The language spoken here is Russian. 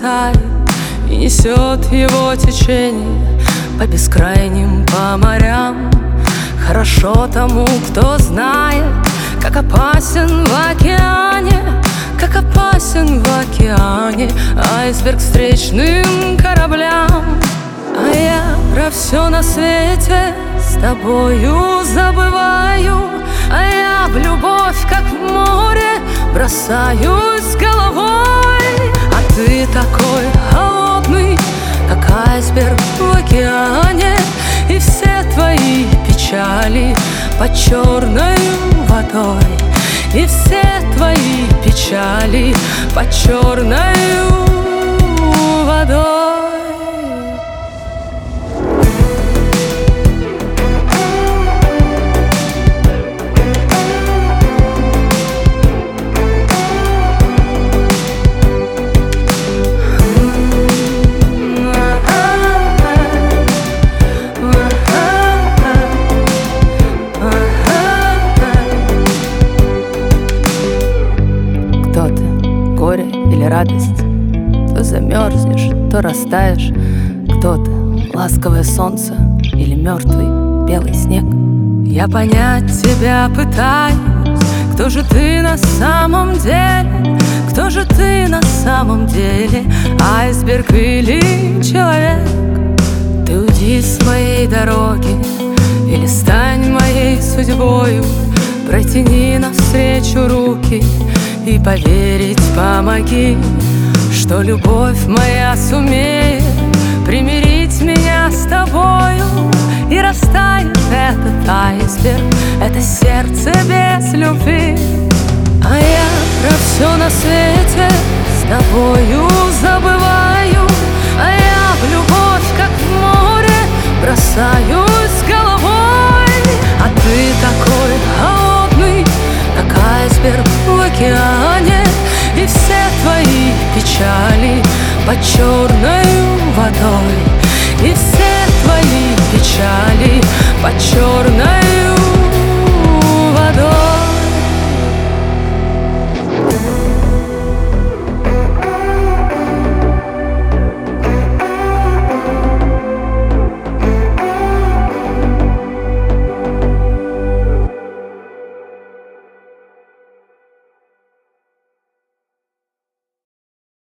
улетает и несет его течение по бескрайним, по морям. Хорошо тому, кто знает, как опасен в океане, как опасен в океане айсберг встречным кораблям. А я про все на свете с тобою забываю, а я в любовь, как в море, бросаюсь головой. А ты такой холодный, как айсберг в океане, и все твои печали под черной водой, и все твои печали под черной водой. Кто ты, горе или радость? То замерзнешь, то растаешь. Кто ты, ласковое солнце или мертвый белый снег? Я понять тебя пытаюсь. Кто же ты на самом деле? Кто же ты на самом деле? Айсберг или человек? Ты уйди с моей дороги или стань моей судьбою. Протяни навстречу руки и поверить помоги, что любовь моя сумеет примирить меня с тобою. И растает этот айсберг, это сердце без любви. А я про все на свете с тобою забываю, а я в любовь, как в море, бросаюсь головой. А ты такой холодный, как айсберг в океане, и все твои печали под черной водой, и все твои печали под черной